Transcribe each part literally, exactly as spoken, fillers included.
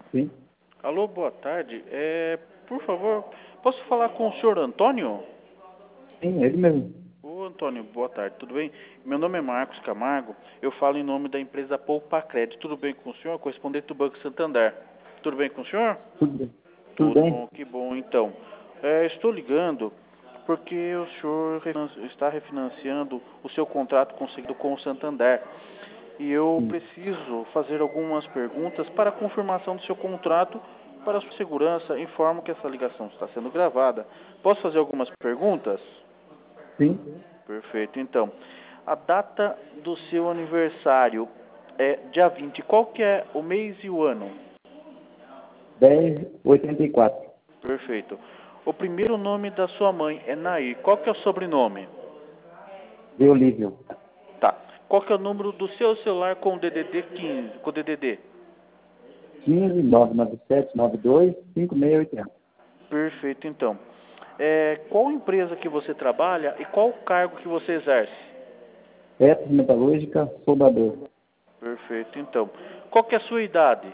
Sim, Alô, boa tarde. É, por favor, posso falar com o senhor Antônio? sim, ele mesmo. Ô, Antônio, boa tarde, tudo bem? Meu nome é Marcos Camargo, eu falo em nome da empresa Poupa Crédito. Tudo bem com o senhor? Correspondente do Banco Santander. Tudo bem com o senhor? Tudo bem. Tudo Tudo bem? bom, que bom então. É, estou ligando porque o senhor refinan- está refinanciando o seu contrato conseguido com o Santander. E eu Sim. preciso fazer algumas perguntas para a confirmação do seu contrato. Para a sua segurança, informo que essa ligação está sendo gravada. Posso fazer algumas perguntas? Sim. Perfeito, então. A data do seu aniversário é dia vinte. Qual que é o mês e o ano? dez oitenta e quatro. Perfeito. O primeiro nome da sua mãe é Nair. Qual que é o sobrenome? De Olívio. Tá. Qual que é o número do seu celular com o D D D quinze, com o D D D? quinze nove nove sete nove dois cinco seis oito zero. Perfeito, então. É, qual empresa que você trabalha e qual o cargo que você exerce? Petros Metalúrgica, soldador. Perfeito, então. Qual que é a sua idade?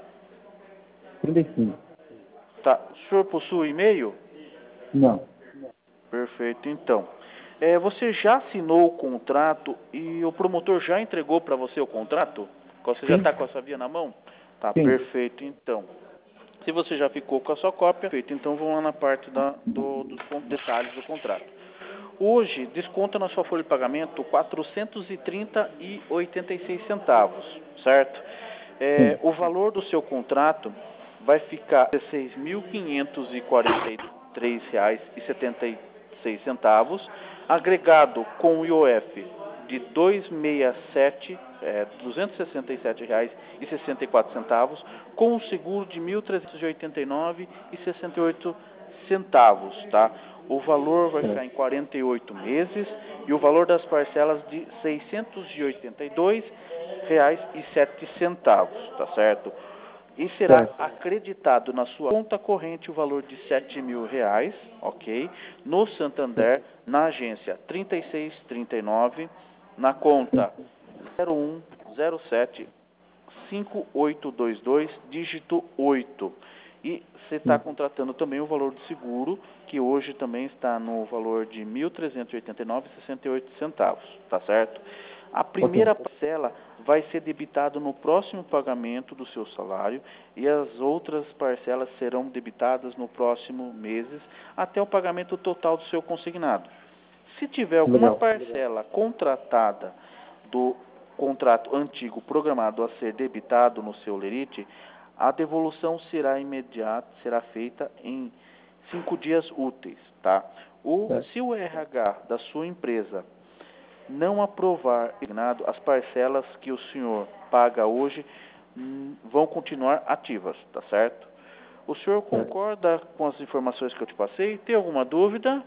trinta e cinco. Tá. O senhor possui e-mail? Não. Perfeito, então. É, você já assinou o contrato e o promotor já entregou para você o contrato? Você já Sim? está com a sua via na mão? Tá, Sim. perfeito, então. Se você já ficou com a sua cópia, perfeito, então vamos lá na parte da, do, dos con- detalhes do contrato. Hoje, desconta na sua folha de pagamento quatrocentos e trinta e oitenta e seis centavos, certo? É, Sim. o valor do seu contrato vai ficar dezesseis mil quinhentos e quarenta e três reais e setenta e seis centavos, agregado com o I O F de duzentos e sessenta e sete, é, duzentos e sessenta e sete reais e sessenta e quatro centavos, com o seguro de mil trezentos e oitenta e nove reais e sessenta e oito centavos, tá? O valor vai ficar Certo. em quarenta e oito meses e o valor das parcelas de seiscentos e oitenta e dois reais e sete centavos, tá certo? E será Certo. acreditado na sua conta corrente o valor de sete mil reais, ok? No Certo. Santander, na agência trinta e seis trinta e nove, na conta Sim. zero um zero sete cinco oito dois dois, dígito oito. E você está Sim. contratando também o valor do seguro, que hoje também está no valor de mil trezentos e oitenta e nove reais e sessenta e oito centavos, tá certo? A Ok. primeira parcela vai ser debitada no próximo pagamento do seu salário e as outras parcelas serão debitadas no próximo meses até o pagamento total do seu consignado. Se tiver alguma Legal. parcela contratada do contrato antigo programado a ser debitado no seu lerite, a devolução será imediata, será feita em cinco dias úteis, tá? O, Certo. se o R H da sua empresa não aprovar as parcelas que o senhor paga hoje, hum, vão continuar ativas, tá certo? O senhor Certo. concorda com as informações que eu te passei? Tem alguma dúvida?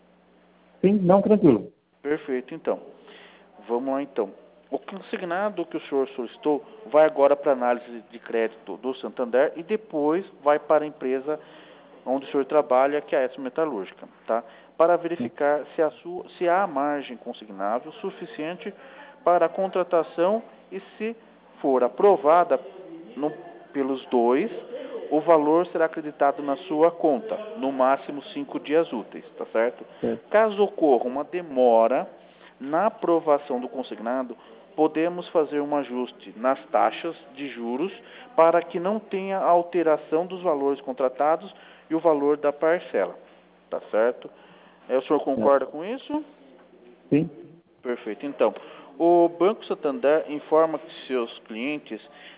Sim, não, tranquilo. Perfeito, então. Vamos lá, então. O consignado que o senhor solicitou vai agora para a análise de crédito do Santander e depois vai para a empresa onde o senhor trabalha, que é a Etsu Metalúrgica, tá? Para Sim. verificar se, a sua, se há margem consignável suficiente para a contratação e se for aprovada no, pelos dois, o valor será acreditado na sua conta, no máximo cinco dias úteis, tá certo? Certo. Caso ocorra uma demora na aprovação do consignado, podemos fazer um ajuste nas taxas de juros para que não tenha alteração dos valores contratados e o valor da parcela, tá certo? É, o senhor Certo. concorda com isso? Sim. Perfeito. Então, o Banco Santander informa que seus clientes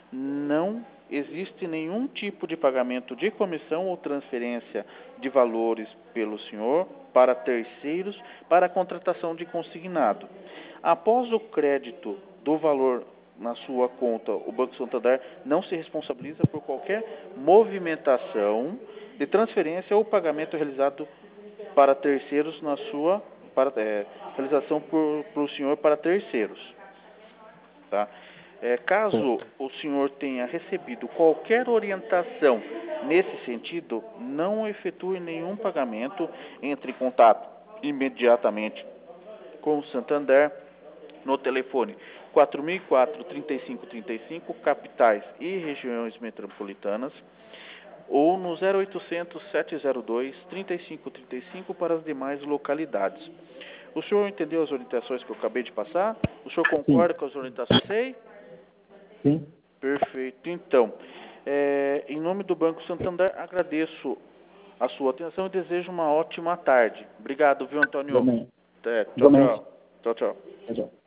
não existe nenhum tipo de pagamento de comissão ou transferência de valores pelo senhor para terceiros para a contratação de consignado. Após o crédito do valor na sua conta, o Banco Santander não se responsabiliza por qualquer movimentação de transferência ou pagamento realizado para terceiros na sua para, é, realização por, por senhor para terceiros. Tá? É, caso Certo. o senhor tenha recebido qualquer orientação nesse sentido, não efetue nenhum pagamento, entre em contato imediatamente com o Santander no telefone quatro mil e quatro, trinta e cinco trinta e cinco, capitais e regiões metropolitanas, ou no zero oitocentos, sete zero dois, trinta e cinco trinta e cinco para as demais localidades. O senhor entendeu as orientações que eu acabei de passar? O senhor concorda Sim. com as orientações? Sei? Sim. Perfeito. Então, é, em nome do Banco Santander, agradeço a sua atenção e desejo uma ótima tarde. Obrigado, viu, Antônio? Igualmente. É, tchau, Igualmente. tchau. Tchau, tchau. Tchau, tchau.